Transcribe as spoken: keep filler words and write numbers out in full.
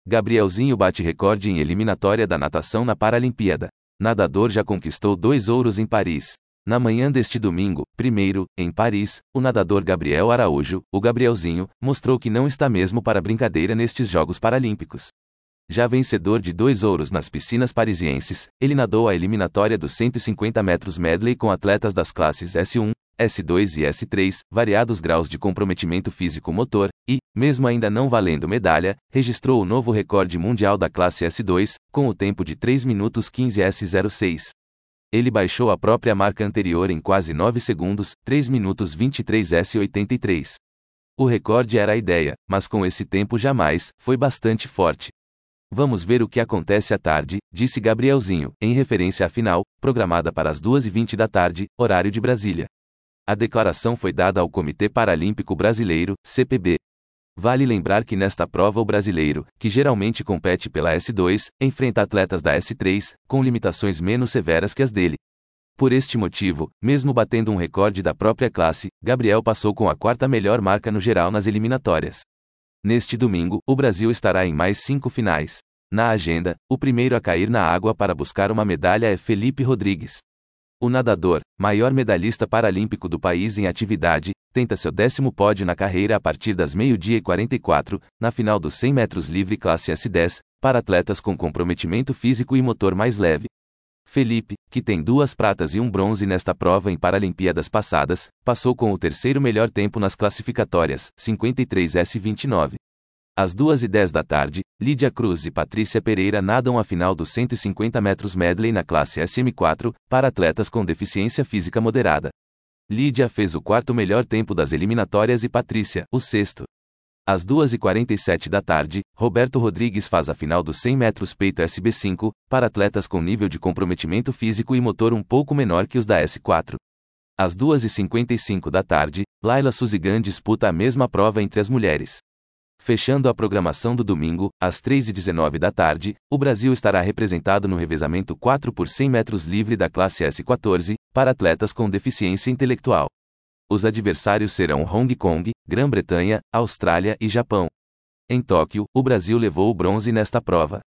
Gabrielzinho bate recorde em eliminatória da natação na Paralimpíada. Nadador já conquistou dois ouros em Paris. Na manhã deste domingo, primeiro, em Paris, o nadador Gabriel Araújo, o Gabrielzinho, mostrou que não está mesmo para brincadeira nestes Jogos Paralímpicos. Já vencedor de dois ouros nas piscinas parisienses, ele nadou a eliminatória dos cento e cinquenta metros medley com atletas das classes S um, S dois e S três, variados graus de comprometimento físico-motor, e, mesmo ainda não valendo medalha, registrou o novo recorde mundial da classe S dois, com o tempo de três minutos quinze S zero seis. Ele baixou a própria marca anterior em quase nove segundos, três minutos vinte e três S oitenta e três. O recorde era a ideia, mas com esse tempo jamais, foi bastante forte. Vamos ver o que acontece à tarde, disse Gabrielzinho, em referência à final, programada para as duas e vinte da tarde, horário de Brasília. A declaração foi dada ao Comitê Paralímpico Brasileiro, C P B. Vale lembrar que nesta prova o brasileiro, que geralmente compete pela S dois, enfrenta atletas da S três, com limitações menos severas que as dele. Por este motivo, mesmo batendo um recorde da própria classe, Gabriel passou com a quarta melhor marca no geral nas eliminatórias. Neste domingo, o Brasil estará em mais cinco finais. Na agenda, o primeiro a cair na água para buscar uma medalha é Felipe Rodrigues. O nadador, maior medalhista paralímpico do país em atividade, tenta seu décimo pódio na carreira a partir das meio-dia e quarenta e quatro, na final dos cem metros livre classe S dez, para atletas com comprometimento físico e motor mais leve. Felipe, que tem duas pratas e um bronze nesta prova em Paralimpíadas passadas, passou com o terceiro melhor tempo nas classificatórias, cinquenta e três S vinte e nove. Às duas e dez da tarde, Lídia Cruz e Patrícia Pereira nadam a final dos cento e cinquenta metros medley na classe S M quatro, para atletas com deficiência física moderada. Lídia fez o quarto melhor tempo das eliminatórias e Patrícia, o sexto. Às duas e quarenta e sete da tarde, Roberto Rodrigues faz a final dos cem metros peito S B cinco, para atletas com nível de comprometimento físico e motor um pouco menor que os da S quatro. Às duas e cinquenta e cinco da tarde, Laila Suzigan disputa a mesma prova entre as mulheres. Fechando a programação do domingo, às três e dezenove da tarde, o Brasil estará representado no revezamento quatro por cem metros livre da classe S quatorze, para atletas com deficiência intelectual. Os adversários serão Hong Kong, Grã-Bretanha, Austrália e Japão. Em Tóquio, o Brasil levou o bronze nesta prova.